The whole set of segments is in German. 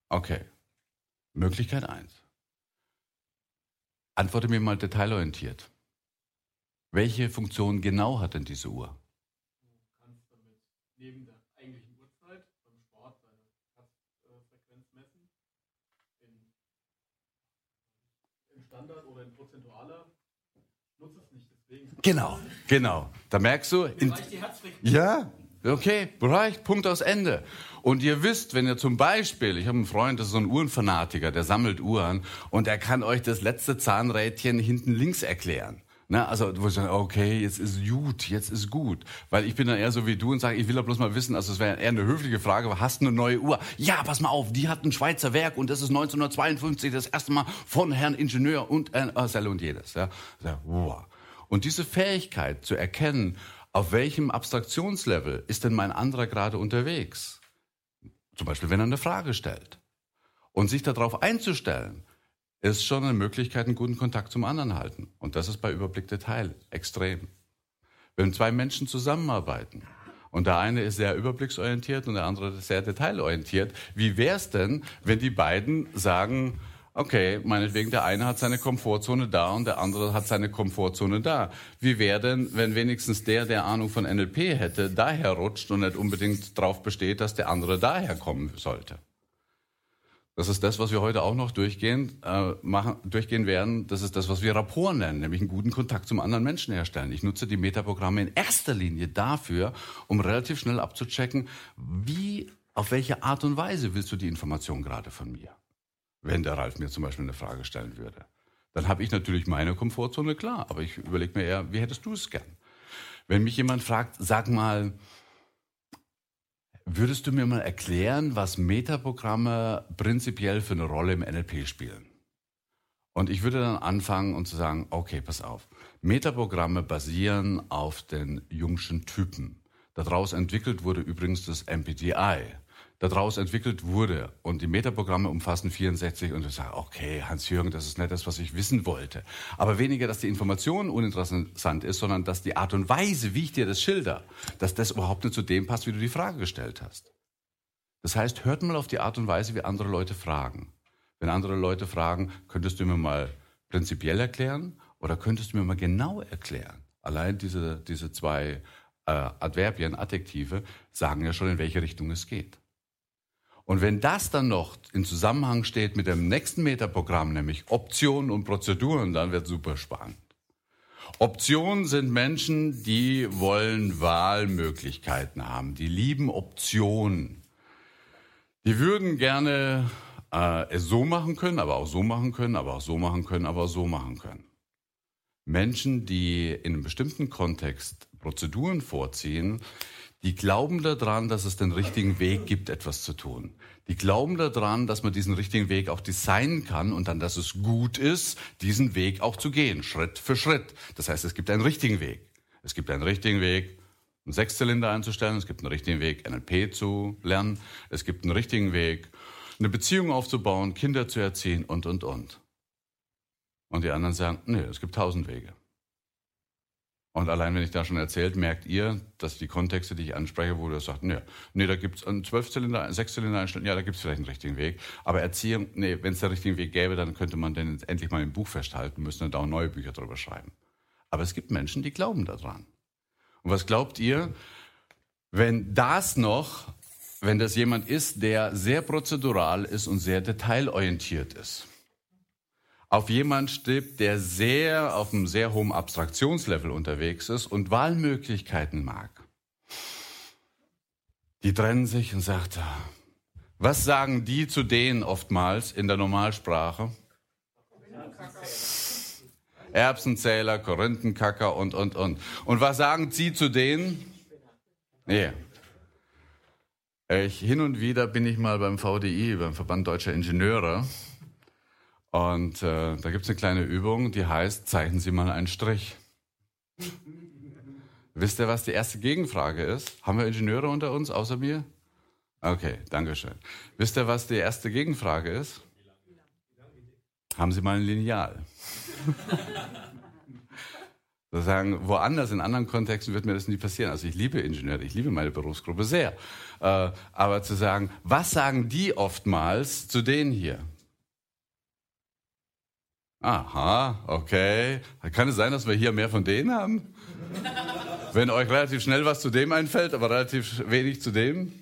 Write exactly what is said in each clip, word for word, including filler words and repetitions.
Okay. Möglichkeit eins. Antworte mir mal detailorientiert. Welche Funktion genau hat denn diese Uhr? Du kannst damit neben der eigentlichen Uhrzeit beim Sport deine Herzfrequenz messen. In, in Standard oder in prozentualer. Ich nutze es nicht, deswegen. Genau, genau. Da merkst du. In, reicht die Herzfrequenz. Ja, okay, reicht, Punkt aus Ende. Und ihr wisst, wenn ihr zum Beispiel, ich habe einen Freund, das ist so ein Uhrenfanatiker, der sammelt Uhren und er kann euch das letzte Zahnrädchen hinten links erklären. Na, also wo ich sage, okay, jetzt ist gut, jetzt ist gut. Weil ich bin dann eher so wie du und sage, ich will doch bloß mal wissen, also es wäre eher eine höfliche Frage, aber hast du eine neue Uhr? Ja, pass mal auf, die hat ein Schweizer Werk und das ist neunzehnhundertzweiundfünfzig das erste Mal von Herrn Ingenieur und äh, Selle und jedes. Ja. Wow. Und diese Fähigkeit zu erkennen, auf welchem Abstraktionslevel ist denn mein anderer gerade unterwegs? Zum Beispiel, wenn er eine Frage stellt. Und sich darauf einzustellen, ist schon eine Möglichkeit, einen guten Kontakt zum anderen halten. Und das ist bei Überblick Detail extrem. Wenn zwei Menschen zusammenarbeiten und der eine ist sehr überblicksorientiert und der andere ist sehr detailorientiert, wie wäre es denn, wenn die beiden sagen, okay, meinetwegen der eine hat seine Komfortzone da und der andere hat seine Komfortzone da. Wie wäre denn, wenn wenigstens der, der Ahnung von N L P hätte, daher rutscht und nicht unbedingt darauf besteht, dass der andere daher kommen sollte? Das ist das, was wir heute auch noch durchgehen, äh, machen, durchgehen werden. Das ist das, was wir Rapport nennen, nämlich einen guten Kontakt zum anderen Menschen herstellen. Ich nutze die Metaprogramme in erster Linie dafür, um relativ schnell abzuchecken, wie, auf welche Art und Weise willst du die Information gerade von mir? Wenn der Ralf mir zum Beispiel eine Frage stellen würde. Dann habe ich natürlich meine Komfortzone klar, aber ich überlege mir eher, wie hättest du es gern? Wenn mich jemand fragt, sag mal, würdest du mir mal erklären, was Metaprogramme prinzipiell für eine Rolle im N L P spielen? Und ich würde dann anfangen und zu sagen, okay, pass auf. Metaprogramme basieren auf den Jungschen Typen. Daraus entwickelt wurde übrigens das M B T I. Daraus entwickelt wurde und die Metaprogramme umfassen vierundsechzig und ich sage, okay, Hans-Jürgen, das ist nicht das, was ich wissen wollte. Aber weniger, dass die Information uninteressant ist, sondern dass die Art und Weise, wie ich dir das schilder, dass das überhaupt nicht zu dem passt, wie du die Frage gestellt hast. Das heißt, hört mal auf die Art und Weise, wie andere Leute fragen. Wenn andere Leute fragen, könntest du mir mal prinzipiell erklären oder könntest du mir mal genau erklären? Allein diese, diese zwei äh, Adverbien, Adjektive, sagen ja schon, in welche Richtung es geht. Und wenn das dann noch in Zusammenhang steht mit dem nächsten Metaprogramm, nämlich Optionen und Prozeduren, dann wird super spannend. Optionen sind Menschen, die wollen Wahlmöglichkeiten haben, die lieben Optionen. Die würden gerne äh, es so machen können, aber auch so machen können, aber auch so machen können, aber auch so machen können. Menschen, die in einem bestimmten Kontext Prozeduren vorziehen, die glauben daran, dass es den richtigen Weg gibt, etwas zu tun. Die glauben daran, dass man diesen richtigen Weg auch designen kann und dann, dass es gut ist, diesen Weg auch zu gehen, Schritt für Schritt. Das heißt, es gibt einen richtigen Weg. Es gibt einen richtigen Weg, einen Sechszylinder einzustellen. Es gibt einen richtigen Weg, N L P zu lernen. Es gibt einen richtigen Weg, eine Beziehung aufzubauen, Kinder zu erziehen und, und, und. Und die anderen sagen, nee, es gibt tausend Wege. Und allein, wenn ich da schon erzählt, merkt ihr, dass die Kontexte, die ich anspreche, wo ihr sagt, nee, nee, da gibt's einen Zwölfzylinder, einen Sechszylinder einstellen, ja, da gibt's vielleicht einen richtigen Weg. Aber Erziehung, nee, wenn es den richtigen Weg gäbe, dann könnte man den jetzt endlich mal im Buch festhalten, müsste dann auch neue Bücher drüber schreiben. Aber es gibt Menschen, die glauben daran. Und was glaubt ihr, wenn das noch, wenn das jemand ist, der sehr prozedural ist und sehr detailorientiert ist? Auf jemand stirbt, der sehr auf einem sehr hohen Abstraktionslevel unterwegs ist und Wahlmöglichkeiten mag. Die trennen sich und sagt, was sagen die zu denen oftmals in der Normalsprache? Erbsenzähler, Korinthenkacker und, und, und. Und was sagen sie zu denen? Nee. Ich, hin und wieder bin ich mal beim V D I, beim Verband Deutscher Ingenieure. Und äh, da gibt es eine kleine Übung, die heißt, zeichnen Sie mal einen Strich. Wisst ihr, was die erste Gegenfrage ist? Haben wir Ingenieure unter uns, außer mir? Okay, danke schön. Wisst ihr, was die erste Gegenfrage ist? Haben Sie mal ein Lineal? Sozusagen woanders, in anderen Kontexten wird mir das nie passieren. Also ich liebe Ingenieure, ich liebe meine Berufsgruppe sehr. Äh, aber zu sagen, was sagen die oftmals zu denen hier? Aha, okay. Kann es sein, dass wir hier mehr von denen haben? Wenn euch relativ schnell was zu dem einfällt, aber relativ wenig zu dem?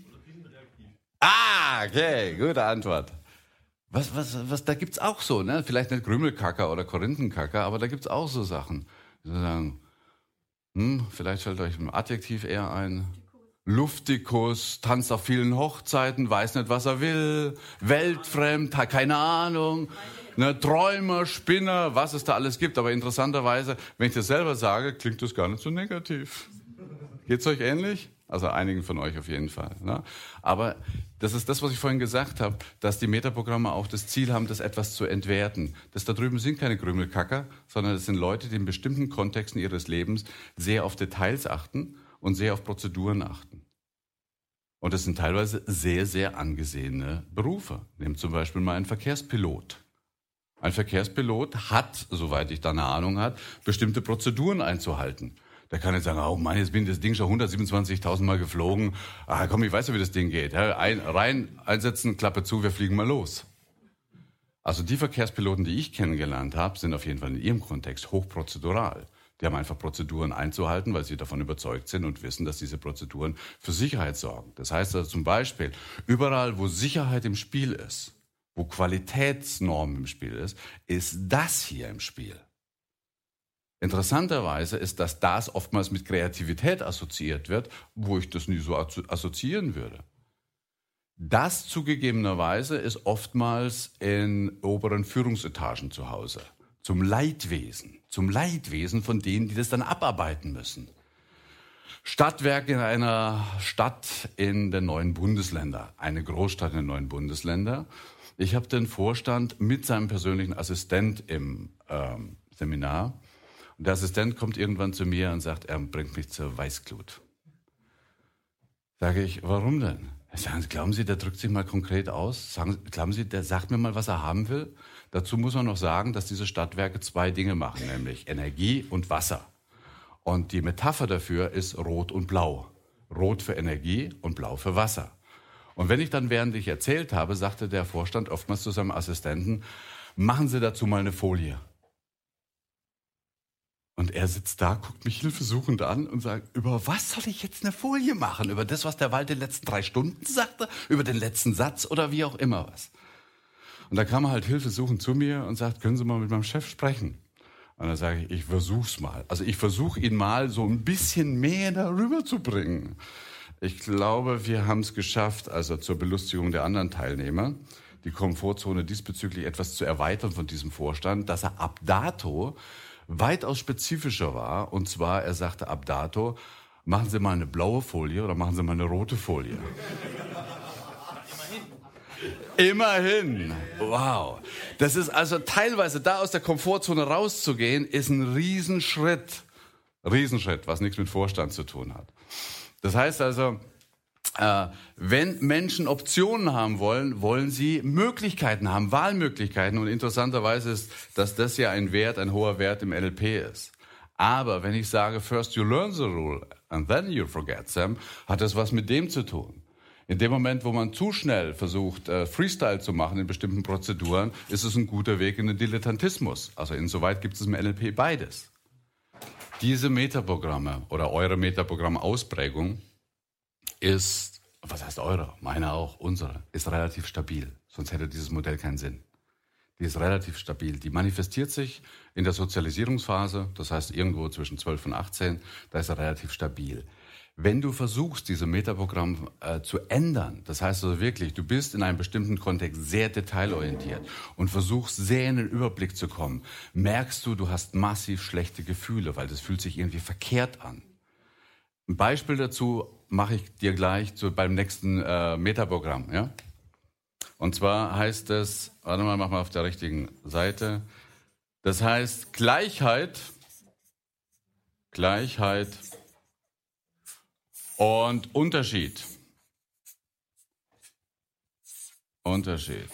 Ah, okay, gute Antwort. Was, was, was, da gibt's auch so, ne? Vielleicht nicht Krümelkacker oder Korinthenkacker, aber da gibt's auch so Sachen. Die sagen, hm, vielleicht fällt euch ein Adjektiv eher ein. Luftikus, tanzt auf vielen Hochzeiten, weiß nicht, was er will, weltfremd, hat keine Ahnung, ne, Träumer, Spinner, was es da alles gibt. Aber interessanterweise, wenn ich das selber sage, klingt das gar nicht so negativ. Geht's euch ähnlich? Also einigen von euch auf jeden Fall. Ne? Aber das ist das, was ich vorhin gesagt habe, dass die Metaprogramme auch das Ziel haben, das etwas zu entwerten. Das da drüben sind keine Krümelkacker, sondern das sind Leute, die in bestimmten Kontexten ihres Lebens sehr auf Details achten und sehr auf Prozeduren achten. Und das sind teilweise sehr, sehr angesehene Berufe. Nehmt zum Beispiel mal einen Verkehrspilot. Ein Verkehrspilot hat, soweit ich da eine Ahnung habe, bestimmte Prozeduren einzuhalten. Der kann nicht sagen, oh Mann, jetzt bin ich das Ding schon hundertsiebenundzwanzigtausend Mal geflogen. Ah, komm, ich weiß ja, wie das Ding geht. Ein, rein, einsetzen, Klappe zu, wir fliegen mal los. Also die Verkehrspiloten, die ich kennengelernt habe, sind auf jeden Fall in ihrem Kontext hochprozedural. Die haben einfach Prozeduren einzuhalten, weil sie davon überzeugt sind und wissen, dass diese Prozeduren für Sicherheit sorgen. Das heißt also zum Beispiel, überall, wo Sicherheit im Spiel ist, wo Qualitätsnormen im Spiel ist, ist das hier im Spiel. Interessanterweise ist, dass das oftmals mit Kreativität assoziiert wird, wo ich das nie so assoziieren würde. Das zugegebenerweise ist oftmals in oberen Führungsetagen zu Hause. Zum Leidwesen, zum Leidwesen von denen, die das dann abarbeiten müssen. Stadtwerke in einer Stadt in den neuen Bundesländern, eine Großstadt in den neuen Bundesländern. Ich habe den Vorstand mit seinem persönlichen Assistent im ähm, Seminar. Und der Assistent kommt irgendwann zu mir und sagt, er bringt mich zur Weißglut. Sage ich, warum denn? Sagen Sie, glauben Sie, der drückt sich mal konkret aus? Sagen, glauben Sie, der sagt mir mal, was er haben will? Dazu muss man noch sagen, dass diese Stadtwerke zwei Dinge machen, nämlich Energie und Wasser. Und die Metapher dafür ist Rot und Blau. Rot für Energie und Blau für Wasser. Und wenn ich dann, während ich erzählt habe, sagte der Vorstand oftmals zu seinem Assistenten, machen Sie dazu mal eine Folie. Und er sitzt da, guckt mich hilfesuchend an und sagt, über was soll ich jetzt eine Folie machen? Über das, was der Wald in den letzten drei Stunden sagte? Über den letzten Satz oder wie auch immer was? Und da kam er halt hilfesuchend zu mir und sagt, können Sie mal mit meinem Chef sprechen? Und dann sage ich, ich versuch's mal. Also ich versuche ihn mal so ein bisschen mehr darüber zu bringen. Ich glaube, wir haben es geschafft, also zur Belustigung der anderen Teilnehmer, die Komfortzone diesbezüglich etwas zu erweitern von diesem Vorstand, dass er ab dato weitaus spezifischer war. Und zwar, er sagte ab dato, machen Sie mal eine blaue Folie oder machen Sie mal eine rote Folie. Immerhin. Wow. Das ist also teilweise, da aus der Komfortzone rauszugehen, ist ein Riesenschritt. Riesenschritt, was nichts mit Vorstand zu tun hat. Das heißt also, äh, wenn Menschen Optionen haben wollen, wollen sie Möglichkeiten haben, Wahlmöglichkeiten. Und interessanterweise ist, dass das ja ein Wert, ein hoher Wert im N L P ist. Aber wenn ich sage, first you learn the rule and then you forget them, hat das was mit dem zu tun. In dem Moment, wo man zu schnell versucht, äh, Freestyle zu machen in bestimmten Prozeduren, ist es ein guter Weg in den Dilettantismus. Also insoweit gibt es im N L P beides. Diese Metaprogramme oder eure Metaprogramm-Ausprägung ist, was heißt eure? Meine auch, unsere, ist relativ stabil. Sonst hätte dieses Modell keinen Sinn. Die ist relativ stabil. Die manifestiert sich in der Sozialisierungsphase, das heißt irgendwo zwischen zwölf und achtzehn, da ist er relativ stabil. Wenn du versuchst, diese Metaprogramm äh, zu ändern, das heißt also wirklich, du bist in einem bestimmten Kontext sehr detailorientiert und versuchst sehr in den Überblick zu kommen, merkst du, du hast massiv schlechte Gefühle, weil das fühlt sich irgendwie verkehrt an. Ein Beispiel dazu mache ich dir gleich zu, beim nächsten äh, Metaprogramm. Ja? Und zwar heißt es, warte mal, mach mal auf der richtigen Seite, das heißt Gleichheit, Gleichheit, und Unterschied. Unterschied.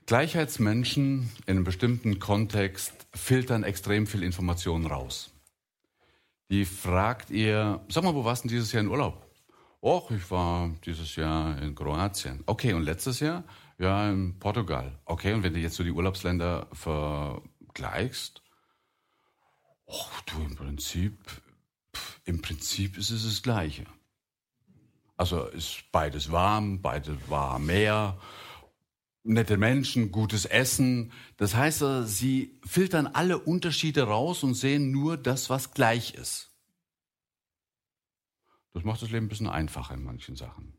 Gleichheitsmenschen in einem bestimmten Kontext filtern extrem viel Informationen raus. Die fragt ihr, sag mal, wo warst du denn dieses Jahr in Urlaub? Och, ich war dieses Jahr in Kroatien. Okay, und letztes Jahr? Ja, in Portugal. Okay, und wenn du jetzt so die Urlaubsländer vergleichst, och, du, im Prinzip, pff, im Prinzip ist es das Gleiche. Also ist beides warm, beides war Meer, nette Menschen, gutes Essen. Das heißt, sie filtern alle Unterschiede raus und sehen nur das, was gleich ist. Das macht das Leben ein bisschen einfacher in manchen Sachen.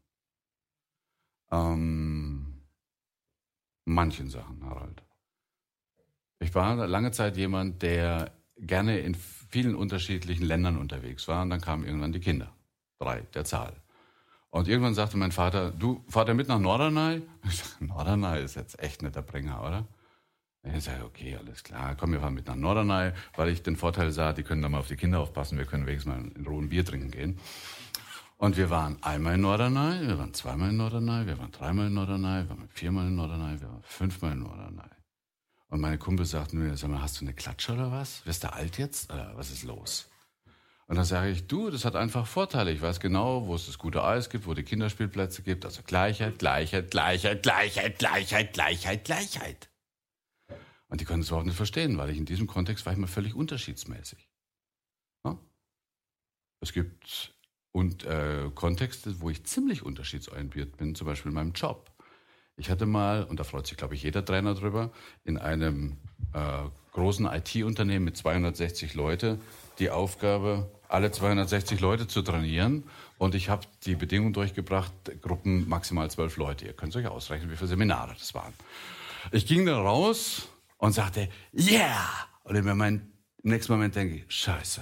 Ähm, manchen Sachen, Harald. Ich war lange Zeit jemand, der gerne in vielen unterschiedlichen Ländern unterwegs war. Und dann kamen irgendwann die Kinder. Drei, der Zahl. Und irgendwann sagte mein Vater, du, fahrt ihr mit nach Norderney? Ich sage, Norderney ist jetzt echt nicht der Bringer, oder? Und ich sage, okay, alles klar, komm, wir fahren mit nach Norderney, weil ich den Vorteil sah, die können da mal auf die Kinder aufpassen, wir können wenigstens mal in Ruhe ein Bier trinken gehen. Und wir waren einmal in Norderney, wir waren zweimal in Norderney, wir waren dreimal in Norderney, wir waren viermal in Norderney, wir waren fünfmal in Norderney. Und meine Kumpel sagten mir, sag mal, hast du eine Klatsche oder was? Wirst du alt jetzt? Oder was ist los? Und dann sage ich, du, das hat einfach Vorteile. Ich weiß genau, wo es das gute Eis gibt, wo die Kinderspielplätze gibt. Also Gleichheit, Gleichheit, Gleichheit, Gleichheit, Gleichheit, Gleichheit, Gleichheit. Und die konnten es überhaupt nicht verstehen, weil ich in diesem Kontext war ich mal völlig unterschiedsmäßig. Ja? Es gibt und, äh, Kontexte, wo ich ziemlich unterschiedsorientiert bin, zum Beispiel in meinem Job. Ich hatte mal, und da freut sich, glaube ich, jeder Trainer drüber, in einem äh, großen I T-Unternehmen mit zweihundertsechzig Leute die Aufgabe, alle zweihundertsechzig Leute zu trainieren. Und ich habe die Bedingung durchgebracht, Gruppen maximal zwölf Leute. Ihr könnt euch ausrechnen, wie viele Seminare das waren. Ich ging dann raus und sagte, yeah! Und im, Moment, im nächsten Moment denke ich, scheiße.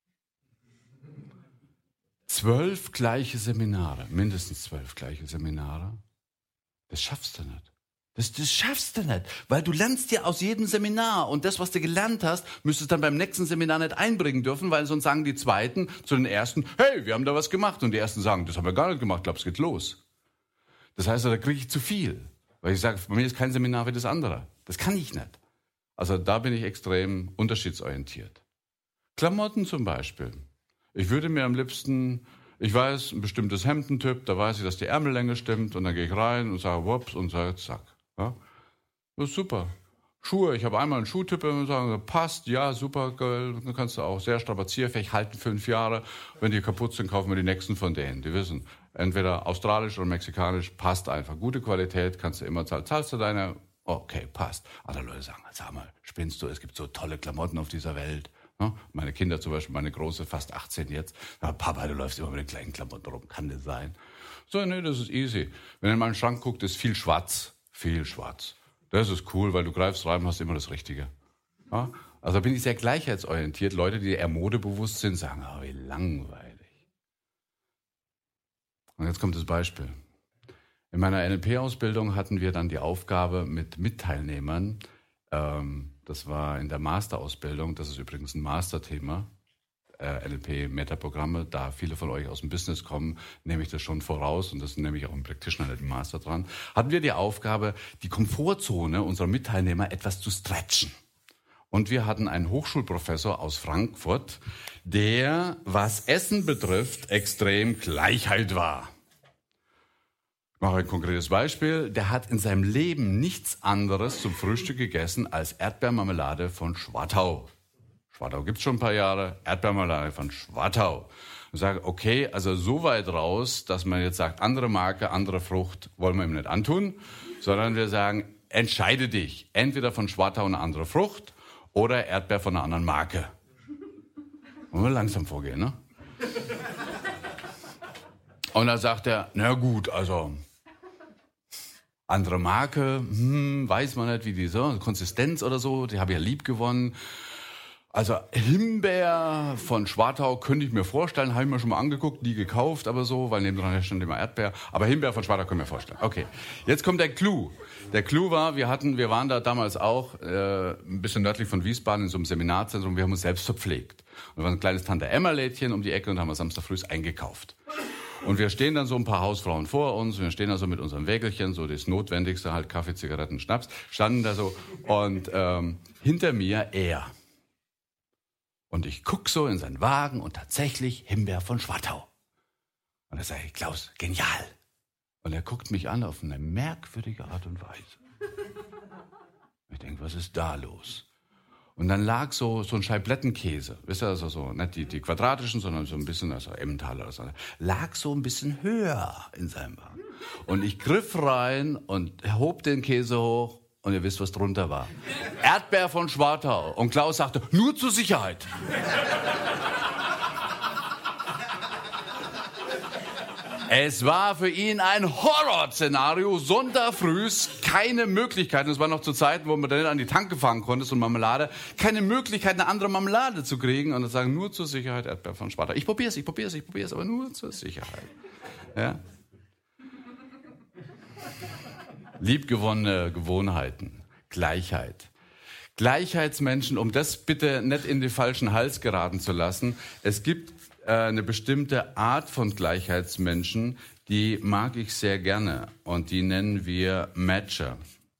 Zwölf gleiche Seminare, mindestens zwölf gleiche Seminare. Das schaffst du nicht. Das, das schaffst du nicht, weil du lernst ja aus jedem Seminar und das, was du gelernt hast, müsstest du dann beim nächsten Seminar nicht einbringen dürfen, weil sonst sagen die Zweiten zu den Ersten, hey, wir haben da was gemacht. Und die Ersten sagen, das haben wir gar nicht gemacht, glaub, es geht los. Das heißt, da kriege ich zu viel, weil ich sage, bei mir ist kein Seminar wie das andere. Das kann ich nicht. Also da bin ich extrem unterschiedsorientiert. Klamotten zum Beispiel. Ich würde mir am liebsten... Ich weiß, ein bestimmtes Hemdentyp, da weiß ich, dass die Ärmellänge stimmt und dann gehe ich rein und sage, wups, und sage, zack. Ja? Das ist super. Schuhe, ich habe einmal einen Schuhtyp und sage, passt, ja, super, geil. Dann kannst du auch sehr strapazierfähig halten, fünf Jahre. Wenn die kaputt sind, kaufen wir die nächsten von denen. Die wissen, entweder australisch oder mexikanisch, passt einfach. Gute Qualität, kannst du immer zahlen. Zahlst du deine, okay, passt. Andere Leute sagen, sag mal, spinnst du, es gibt so tolle Klamotten auf dieser Welt. Meine Kinder zum Beispiel, meine Große, fast achtzehn jetzt. Ja, Papa, du läufst immer mit den kleinen Klamotten rum, kann das sein? So, nee, das ist easy. Wenn ihr in meinen Schrank guckt, ist viel schwarz, viel schwarz. Das ist cool, weil du greifst rein und hast immer das Richtige. Ja? Also bin ich sehr gleichheitsorientiert. Leute, die eher modebewusst sind, sagen, oh, wie langweilig. Und jetzt kommt das Beispiel. In meiner N L P-Ausbildung hatten wir dann die Aufgabe mit Mitteilnehmern, ähm, das war in der Masterausbildung, das ist übrigens ein Masterthema, äh, N L P-Metaprogramme, da viele von euch aus dem Business kommen, nehme ich das schon voraus und das nehme ich auch im Practitioner, im Master dran, hatten wir die Aufgabe, die Komfortzone unserer Mitteilnehmer etwas zu stretchen. Und wir hatten einen Hochschulprofessor aus Frankfurt, der, was Essen betrifft, extrem Gleichheit war. Ich mache ein konkretes Beispiel. Der hat in seinem Leben nichts anderes zum Frühstück gegessen als Erdbeermarmelade von Schwartau. Schwartau gibt's schon ein paar Jahre. Erdbeermarmelade von Schwartau. Ich sage, okay, also so weit raus, dass man jetzt sagt, andere Marke, andere Frucht wollen wir ihm nicht antun, sondern wir sagen, entscheide dich. Entweder von Schwartau eine andere Frucht oder Erdbeer von einer anderen Marke. Wollen wir langsam vorgehen, ne? Und dann sagt er, na gut, also... Andere Marke, hm, weiß man nicht, wie die so, Konsistenz oder so, die habe ich ja lieb gewonnen. Also Himbeer von Schwartau könnte ich mir vorstellen, habe ich mir schon mal angeguckt, nie gekauft, aber so, weil nebendran stand immer Erdbeer. Aber Himbeer von Schwartau können wir vorstellen. Okay, jetzt kommt der Clou. Der Clou war, wir hatten, wir waren da damals auch äh, ein bisschen nördlich von Wiesbaden in so einem Seminarzentrum, wir haben uns selbst verpflegt. Und da war ein kleines Tante-Emma-Lädchen um die Ecke und haben wir Samstag früh eingekauft. Und wir stehen dann so ein paar Hausfrauen vor uns, wir stehen da so mit unserem Wägelchen, so das Notwendigste, halt Kaffee, Zigaretten, Schnaps, standen da so und ähm, hinter mir er. Und ich guck so in seinen Wagen und tatsächlich Himbeer von Schwartau. Und da sage ich, Klaus, genial. Und er guckt mich an auf eine merkwürdige Art und Weise. Ich denke, was ist da los? Und dann lag so, so ein Scheiblettenkäse, wisst ihr, also so, nicht die, die quadratischen, sondern so ein bisschen, also Emmentaler oder so, lag so ein bisschen höher in seinem Wagen. Und ich griff rein und hob den Käse hoch und ihr wisst, was drunter war. Erdbeer von Schwartau. Und Klaus sagte, nur zur Sicherheit. Es war für ihn ein Horrorszenario, Sonntagfrühs, keine Möglichkeit, und es war noch zu Zeiten, wo man dann an die Tanke fahren konnte, so Marmelade, keine Möglichkeit, eine andere Marmelade zu kriegen, und dann sagen, nur zur Sicherheit Erdbeer von Schwartau. Ich probier's, ich probier's, ich probier's, aber nur zur Sicherheit. Ja? Liebgewonnene Gewohnheiten, Gleichheit. Gleichheitsmenschen, um das bitte nicht in den falschen Hals geraten zu lassen, es gibt eine bestimmte Art von Gleichheitsmenschen, die mag ich sehr gerne und die nennen wir Matcher.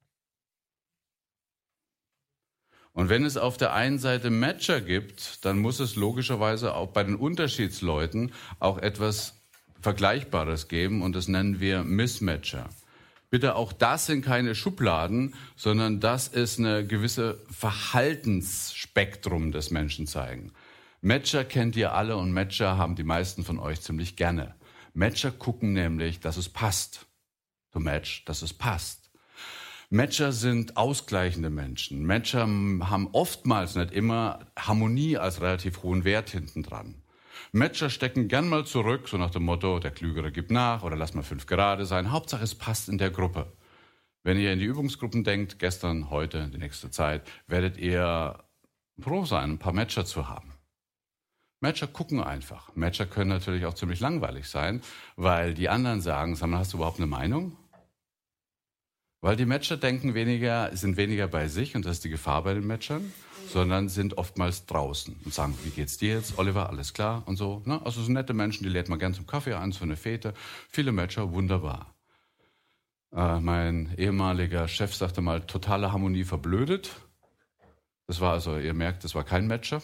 Und wenn es auf der einen Seite Matcher gibt, dann muss es logischerweise auch bei den Unterschiedsleuten auch etwas Vergleichbares geben und das nennen wir Mismatcher. Bitte, auch das sind keine Schubladen, sondern das ist eine gewisse Verhaltensspektrum des Menschen zeigen. Matcher kennt ihr alle und Matcher haben die meisten von euch ziemlich gerne. Matcher gucken nämlich, dass es passt. To match, dass es passt. Matcher sind ausgleichende Menschen. Matcher haben oftmals, nicht immer, Harmonie als relativ hohen Wert hinten dran. Matcher stecken gern mal zurück, so nach dem Motto, der Klügere gibt nach oder lass mal fünf gerade sein. Hauptsache es passt in der Gruppe. Wenn ihr in die Übungsgruppen denkt, gestern, heute, die nächste Zeit, werdet ihr froh sein, ein paar Matcher zu haben. Matcher gucken einfach. Matcher können natürlich auch ziemlich langweilig sein, weil die anderen sagen, sag mal, hast du überhaupt eine Meinung? Weil die Matcher denken weniger, sind weniger bei sich, und das ist die Gefahr bei den Matchern, sondern sind oftmals draußen und sagen, wie geht's dir jetzt, Oliver, alles klar und so. Ne? Also so nette Menschen, die lädt man gern zum Kaffee ein, so eine Fete. Viele Matcher, wunderbar. Äh, mein ehemaliger Chef sagte mal, totale Harmonie verblödet. Das war also, ihr merkt, das war kein Matcher.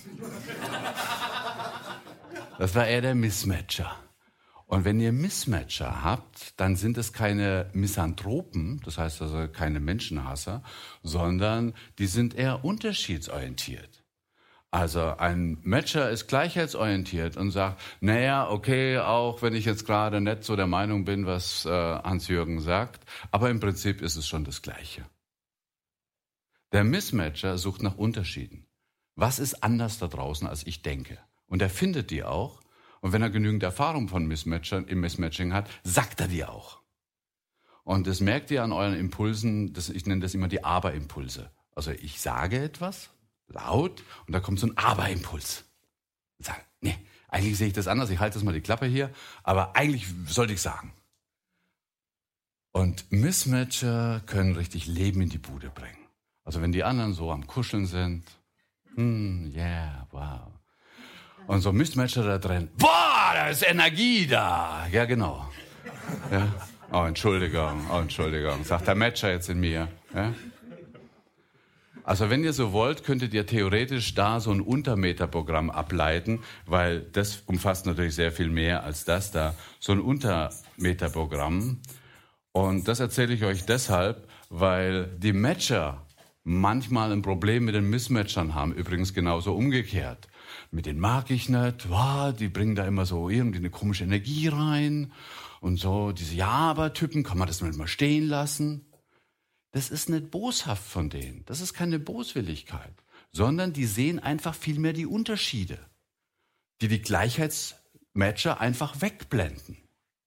Das war eher der Mismatcher. Und wenn ihr Mismatcher habt, dann sind es keine Misanthropen, das heißt also keine Menschenhasser, sondern die sind eher unterschiedsorientiert. Also ein Matcher ist gleichheitsorientiert und sagt, naja, okay, auch wenn ich jetzt gerade nicht so der Meinung bin, was äh, Hans-Jürgen sagt, aber im Prinzip ist es schon das Gleiche. Der Mismatcher sucht nach Unterschieden. Was ist anders da draußen, als ich denke? Und er findet die auch. Und wenn er genügend Erfahrung von Mismatchern im Mismatching hat, sagt er die auch. Und das merkt ihr an euren Impulsen, das, ich nenne das immer die Aber-Impulse. Also ich sage etwas laut und da kommt so ein Aber-Impuls. Ich sage, nee, eigentlich sehe ich das anders, ich halte das mal die Klappe hier, aber eigentlich sollte ich sagen. Und Mismatcher können richtig Leben in die Bude bringen. Also wenn die anderen so am Kuscheln sind, hm, yeah, wow. Und so Mismatcher da drin, boah, da ist Energie da. Ja, genau. Ja. Oh, Entschuldigung, oh, Entschuldigung, sagt der Matcher jetzt in mir. Ja. Also wenn ihr so wollt, könntet ihr theoretisch da so ein Untermeterprogramm ableiten, weil das umfasst natürlich sehr viel mehr als das da, so ein Untermeterprogramm. Und das erzähle ich euch deshalb, weil die Matcher manchmal ein Problem mit den Mismatchern haben, übrigens genauso umgekehrt. Mit denen mag ich nicht, wow, die bringen da immer so irgendwie eine komische Energie rein und so, diese Ja-Aber-Typen, kann man das nicht mal stehen lassen? Das ist nicht boshaft von denen, das ist keine Boswilligkeit, sondern die sehen einfach viel mehr die Unterschiede, die die Gleichheitsmatcher einfach wegblenden.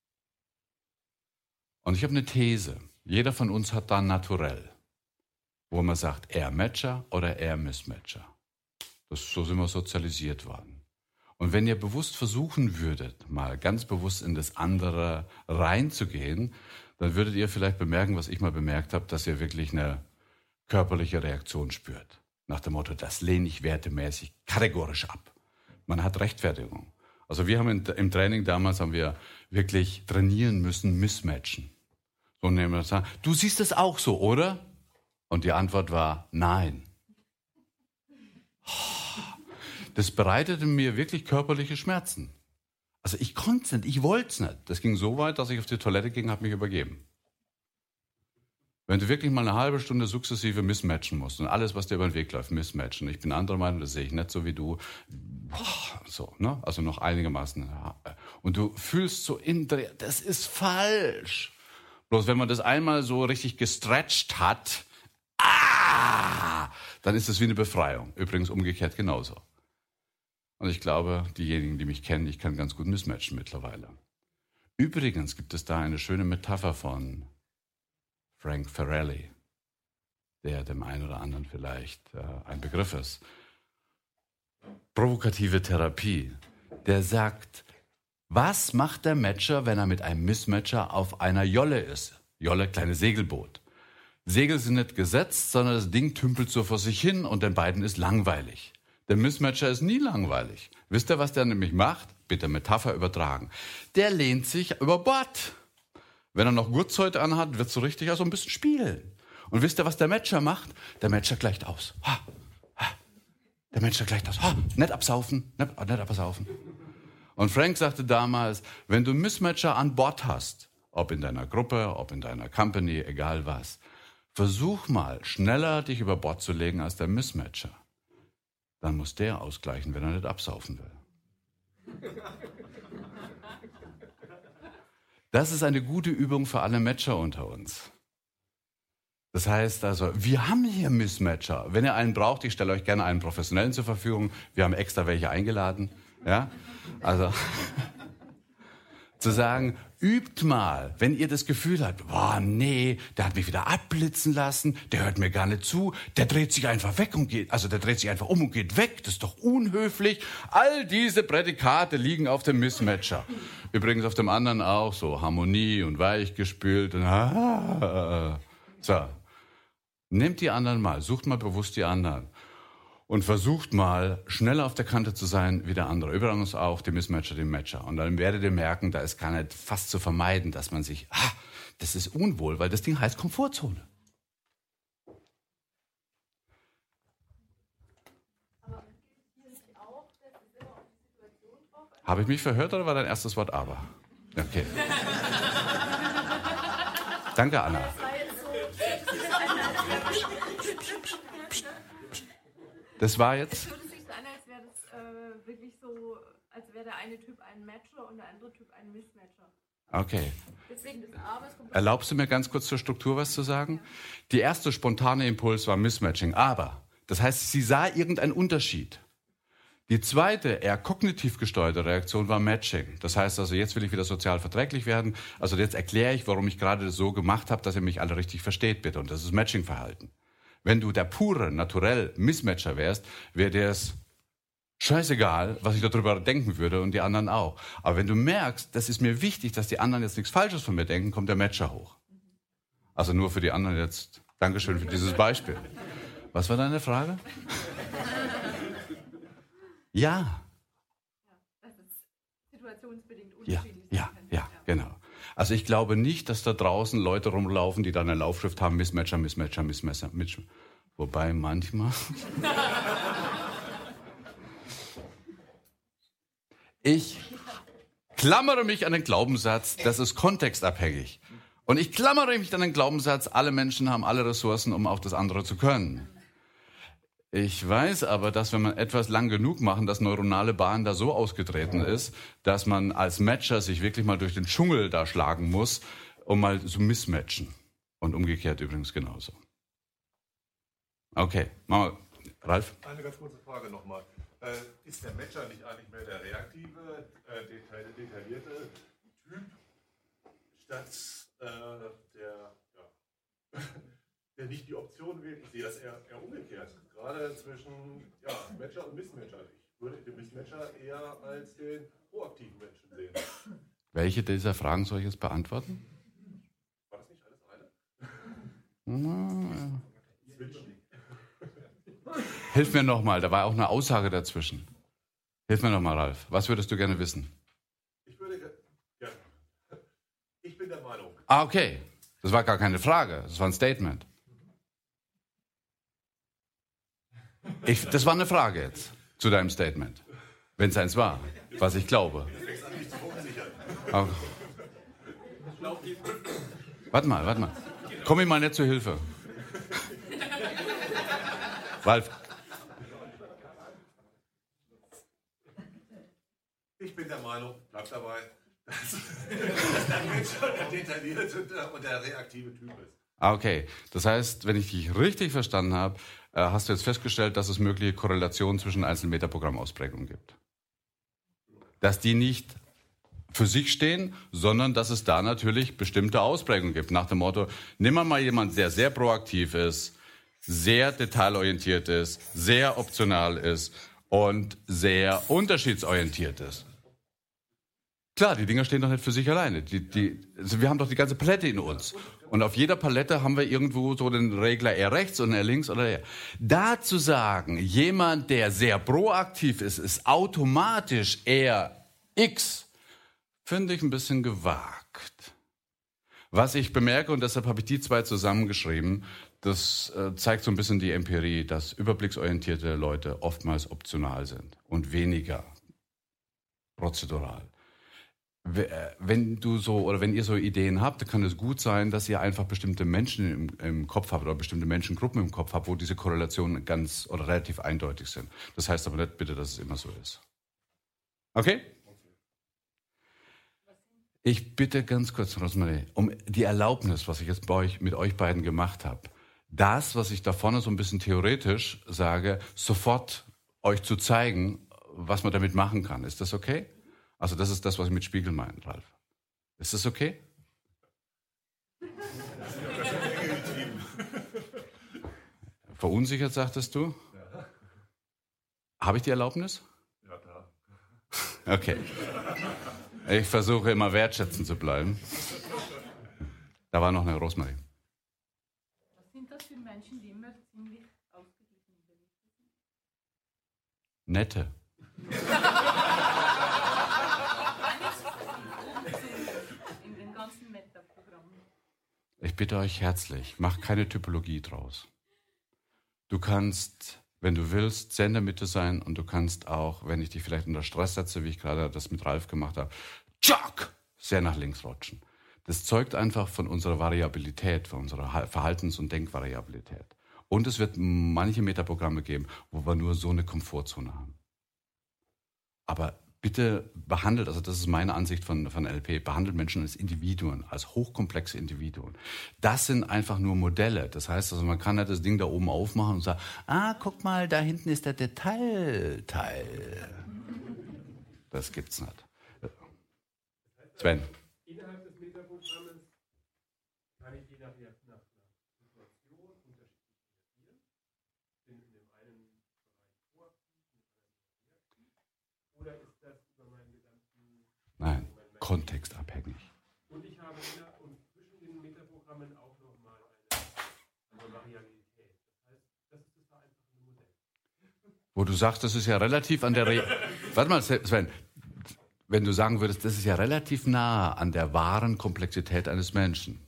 Und ich habe eine These, jeder von uns hat da Naturell, wo man sagt, er Matcher oder er Mismatcher. Das, so sind wir sozialisiert worden. Und wenn ihr bewusst versuchen würdet, mal ganz bewusst in das andere reinzugehen, dann würdet ihr vielleicht bemerken, was ich mal bemerkt habe, dass ihr wirklich eine körperliche Reaktion spürt. Nach dem Motto, das lehne ich wertemäßig kategorisch ab. Man hat Rechtfertigung. Also wir haben in, im Training damals haben wir wirklich trainieren müssen, mismatchen. So nehmen wir das an. Du siehst es auch so, oder? Und die Antwort war nein. Das bereitete mir wirklich körperliche Schmerzen. Also ich konnte es nicht, ich wollte es nicht. Das ging so weit, dass ich auf die Toilette ging und habe mich übergeben. Wenn du wirklich mal eine halbe Stunde sukzessive mismatchen musst und alles, was dir über den Weg läuft, mismatchen. Ich bin anderer Meinung, das sehe ich nicht so wie du. So, ne? Also noch einigermaßen. Und du fühlst so in der, das ist falsch. Bloß wenn man das einmal so richtig gestretcht hat, ah, dann ist das wie eine Befreiung. Übrigens umgekehrt genauso. Und ich glaube, diejenigen, die mich kennen, ich kann ganz gut mismatchen mittlerweile. Übrigens gibt es da eine schöne Metapher von Frank Farrelly, der dem einen oder anderen vielleicht äh, ein Begriff ist. Provokative Therapie. Der sagt, was macht der Matcher, wenn er mit einem Mismatcher auf einer Jolle ist? Jolle, kleine Segelboot. Segel sind nicht gesetzt, sondern das Ding tümpelt so vor sich hin und den beiden ist langweilig. Der Mismatcher ist nie langweilig. Wisst ihr, was der nämlich macht? Bitte Metapher übertragen. Der lehnt sich über Bord. Wenn er noch Gurtzeug anhat, wird so richtig also ein bisschen spielen. Und wisst ihr, was der Matcher macht? Der Matcher gleicht aus. Ha, ha. Der Matcher gleicht aus. Ha, nicht absaufen, nicht, nicht absaufen. Und Frank sagte damals, wenn du einen Mismatcher an Bord hast, ob in deiner Gruppe, ob in deiner Company, egal was, versuch mal, schneller dich über Bord zu legen als der Mismatcher. Dann muss der ausgleichen, wenn er nicht absaufen will. Das ist eine gute Übung für alle Matcher unter uns. Das heißt also, wir haben hier Mismatcher. Wenn ihr einen braucht, ich stelle euch gerne einen Professionellen zur Verfügung. Wir haben extra welche eingeladen. Ja? Also zu sagen, übt mal, wenn ihr das Gefühl habt, boah, nee, der hat mich wieder abblitzen lassen, der hört mir gar nicht zu, der dreht sich einfach weg und geht, also der dreht sich einfach um und geht weg, das ist doch unhöflich. All diese Prädikate liegen auf dem Mismatcher. Übrigens auf dem anderen auch so, Harmonie und weichgespült und ah, so. Nehmt die anderen mal, sucht mal bewusst die anderen. Und versucht mal, schneller auf der Kante zu sein wie der andere. Übrigens auch die Mismatcher, die Matcher. Und dann werdet ihr merken, da ist gar nicht fast zu vermeiden, dass man sich, ah, das ist unwohl, weil das Ding heißt Komfortzone. Aber auch, das ist immer auf die Situation drauf. Habe ich mich verhört oder war dein erstes Wort aber? Okay. Danke, Anna. Das war jetzt? Es hört sich so an, als wäre das äh, wirklich so, als wäre der eine Typ ein Matcher und der andere Typ ein Mismatcher. Okay. Deswegen das A, was kommt. Erlaubst du mir ganz kurz zur Struktur was zu sagen? Ja. Die erste spontane Impuls war Mismatching, aber, das heißt, sie sah irgendeinen Unterschied. Die zweite, eher kognitiv gesteuerte Reaktion war Matching. Das heißt also, jetzt will ich wieder sozial verträglich werden. Also jetzt erkläre ich, warum ich gerade das so gemacht habe, dass ihr mich alle richtig versteht, bitte. Und das ist Matching-Verhalten. Wenn du der pure, naturell Mismatcher wärst, wäre dir es scheißegal, was ich darüber denken würde und die anderen auch. Aber wenn du merkst, das ist mir wichtig, dass die anderen jetzt nichts Falsches von mir denken, kommt der Matcher hoch. Also nur für die anderen jetzt, Dankeschön für dieses Beispiel. Was war deine Frage? Ja. Das ist situationsbedingt Ja, unterschiedlich. ja, ja, genau. Also ich glaube nicht, dass da draußen Leute rumlaufen, die da eine Laufschrift haben, Mismatcher, Mismatcher, Mismatcher, Mismatcher. Wobei manchmal... Ich klammere mich an den Glaubenssatz, das ist kontextabhängig. Und ich klammere mich an den Glaubenssatz, alle Menschen haben alle Ressourcen, um auch das andere zu können. Ich weiß aber, dass wenn man etwas lang genug machen, dass neuronale Bahn da so ausgetreten ist, dass man als Matcher sich wirklich mal durch den Dschungel da schlagen muss, um mal zu mismatchen. Und umgekehrt übrigens genauso. Okay, machen wir. Ralf? Eine ganz kurze Frage nochmal. Äh, ist der Matcher nicht eigentlich mehr der reaktive, äh, detail- detaillierte Typ, statt äh, der, ja, der nicht die Option wählt? Ich sehe das eher, eher umgekehrt. Gerade zwischen ja, Matcher und Mismatcher. Ich würde den Mismatcher eher als den proaktiven Menschen sehen. Welche dieser Fragen soll ich jetzt beantworten? War das nicht alles eine? Hilf mir nochmal, da war auch eine Aussage dazwischen. Hilf mir nochmal, Ralf. Was würdest du gerne wissen? Ich würde ge- gerne. Ich bin der Meinung. Ah, okay. Das war gar keine Frage. Das war ein Statement. Ich, das war eine Frage jetzt zu deinem Statement. Wenn es eins war, was ich glaube. Auch. Warte mal, warte mal. Komm mir mal nicht zur Hilfe. Ralf. Ich bin der Meinung, bleib dabei, dass, dass der Mensch der detaillierte und der reaktive Typ ist. Ah, okay. Das heißt, wenn ich dich richtig verstanden habe, äh, hast du jetzt festgestellt, dass es mögliche Korrelationen zwischen einzelnen Metaprogrammausprägungen gibt. Dass die nicht für sich stehen, sondern dass es da natürlich bestimmte Ausprägungen gibt. Nach dem Motto, nimm mal jemanden, der sehr proaktiv ist, sehr detailorientiert ist, sehr optional ist und sehr unterschiedsorientiert ist. Klar, die Dinger stehen doch nicht für sich alleine. Die, die, also wir haben doch die ganze Palette in uns. Und auf jeder Palette haben wir irgendwo so den Regler eher rechts und eher links oder eher. Da zu sagen, jemand, der sehr proaktiv ist, ist automatisch eher X, finde ich ein bisschen gewagt. Was ich bemerke, und deshalb habe ich die zwei zusammengeschrieben, das äh, zeigt so ein bisschen die Empirie, dass überblicksorientierte Leute oftmals optional sind und weniger prozedural. Wenn du so oder wenn ihr so Ideen habt, dann kann es gut sein, dass ihr einfach bestimmte Menschen im, im Kopf habt oder bestimmte Menschengruppen im Kopf habt, wo diese Korrelationen ganz oder relativ eindeutig sind. Das heißt aber nicht bitte, dass es immer so ist. Okay? Ich bitte ganz kurz, Rosemarie, um die Erlaubnis, was ich jetzt bei euch, mit euch beiden gemacht habe, das, was ich da vorne so ein bisschen theoretisch sage, sofort euch zu zeigen, was man damit machen kann. Ist das okay? Also das ist das, was ich mit Spiegel meine, Ralf. Ist das okay? Verunsichert, sagtest du? Ja. Habe ich die Erlaubnis? Ja, klar. Okay. Ich versuche immer wertschätzend zu bleiben. Da war noch eine Rosemarie. Was sind das für Menschen, die immer ziemlich ausgeglichen sind? Nette. In den ganzen Meta-Programmen. Ich bitte euch herzlich, mach keine Typologie draus. Du kannst, wenn du willst, sehr in der Mitte sein und du kannst auch, wenn ich dich vielleicht unter Stress setze, wie ich gerade das mit Ralf gemacht habe, tschack, sehr nach links rutschen. Das zeugt einfach von unserer Variabilität, von unserer Verhaltens- und Denkvariabilität. Und es wird manche Metaprogramme geben, wo wir nur so eine Komfortzone haben. Aber bitte behandelt, also das ist meine Ansicht von, von L P, behandelt Menschen als Individuen, als hochkomplexe Individuen. Das sind einfach nur Modelle. Das heißt, also man kann nicht das Ding da oben aufmachen und sagen, ah, guck mal, da hinten ist der Detailteil. Das gibt's nicht. Sven. Innerhalb des Metaprogrammes kann ich je nach, nach, nach Situation unterschiedlich reagieren. Bin in dem einen Bereich proaktiv, in dem anderen reaktiv. Oder ist das über meinen Gedanken? Nein, kontextabhängig. Und ich habe inner und zwischen den Metaprogrammen auch nochmal eine, eine Variabilität. Das heißt, das ist das vereinfachte Modell. Wo du sagst, das ist ja relativ an der... Re Warte mal, Sven. Wenn du sagen würdest, das ist ja relativ nah an der wahren Komplexität eines Menschen,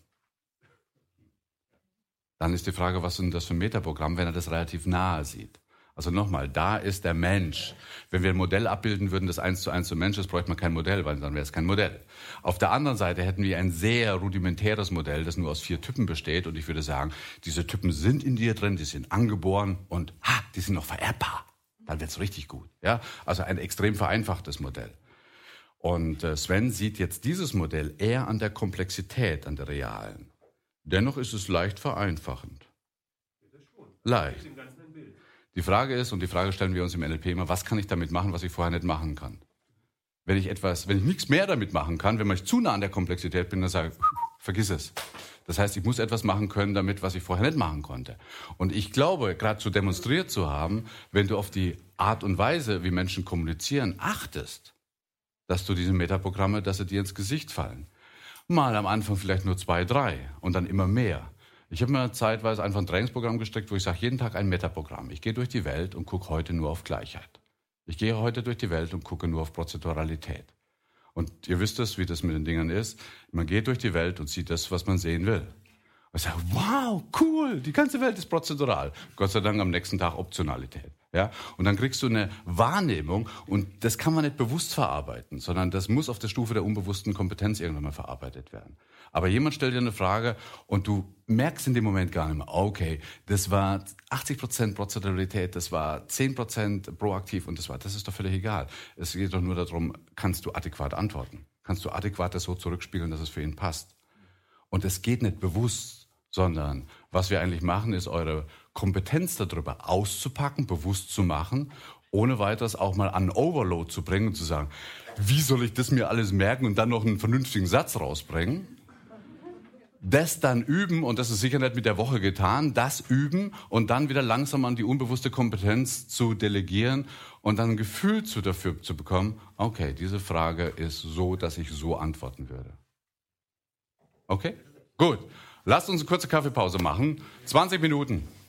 dann ist die Frage, was ist denn das für ein Metaprogramm, wenn er das relativ nahe sieht? Also nochmal, da ist der Mensch. Wenn wir ein Modell abbilden würden, das eins zu eins zum Mensch ist, bräuchte man kein Modell, weil dann wäre es kein Modell. Auf der anderen Seite hätten wir ein sehr rudimentäres Modell, das nur aus vier Typen besteht. Und ich würde sagen, diese Typen sind in dir drin, die sind angeboren und ha, die sind noch vererbbar. Dann wird es richtig gut. Ja? Also ein extrem vereinfachtes Modell. Und Sven sieht jetzt dieses Modell eher an der Komplexität, an der realen. Dennoch ist es leicht vereinfachend. Leicht. Die Frage ist, und die Frage stellen wir uns im N L P immer, was kann ich damit machen, was ich vorher nicht machen kann? Wenn ich etwas, wenn ich nichts mehr damit machen kann, wenn ich zu nah an der Komplexität bin, dann sage ich, vergiss es. Das heißt, ich muss etwas machen können damit, was ich vorher nicht machen konnte. Und ich glaube, gerade so demonstriert zu haben, wenn du auf die Art und Weise, wie Menschen kommunizieren, achtest, dass du diese Metaprogramme, dass sie dir ins Gesicht fallen. Mal am Anfang vielleicht nur zwei, drei und dann immer mehr. Ich habe mir zeitweise einfach ein Trainingsprogramm gestrickt, wo ich sage, jeden Tag ein Metaprogramm. Ich gehe durch die Welt und gucke heute nur auf Gleichheit. Ich gehe heute durch die Welt und gucke nur auf Prozeduralität. Und ihr wisst es, wie das mit den Dingen ist. Man geht durch die Welt und sieht das, was man sehen will. Und ich sage, wow, cool, die ganze Welt ist prozedural. Gott sei Dank am nächsten Tag Optionalität. Ja? Und dann kriegst du eine Wahrnehmung und das kann man nicht bewusst verarbeiten, sondern das muss auf der Stufe der unbewussten Kompetenz irgendwann mal verarbeitet werden. Aber jemand stellt dir eine Frage und du merkst in dem Moment gar nicht mehr, okay, das war achtzig Prozent Prozeduralität, das war zehn Prozent proaktiv und das war, das ist doch völlig egal. Es geht doch nur darum, kannst du adäquat antworten? Kannst du adäquat das so zurückspiegeln, dass es für ihn passt? Und es geht nicht bewusst, sondern was wir eigentlich machen, ist eure Kompetenz darüber auszupacken, bewusst zu machen, ohne weiteres auch mal an Overload zu bringen und zu sagen, wie soll ich das mir alles merken und dann noch einen vernünftigen Satz rausbringen? Das dann üben, und das ist sicher nicht mit der Woche getan, das üben und dann wieder langsam an die unbewusste Kompetenz zu delegieren und dann ein Gefühl zu, dafür zu bekommen, okay, diese Frage ist so, dass ich so antworten würde. Okay? Gut. Lasst uns eine kurze Kaffeepause machen. zwanzig Minuten.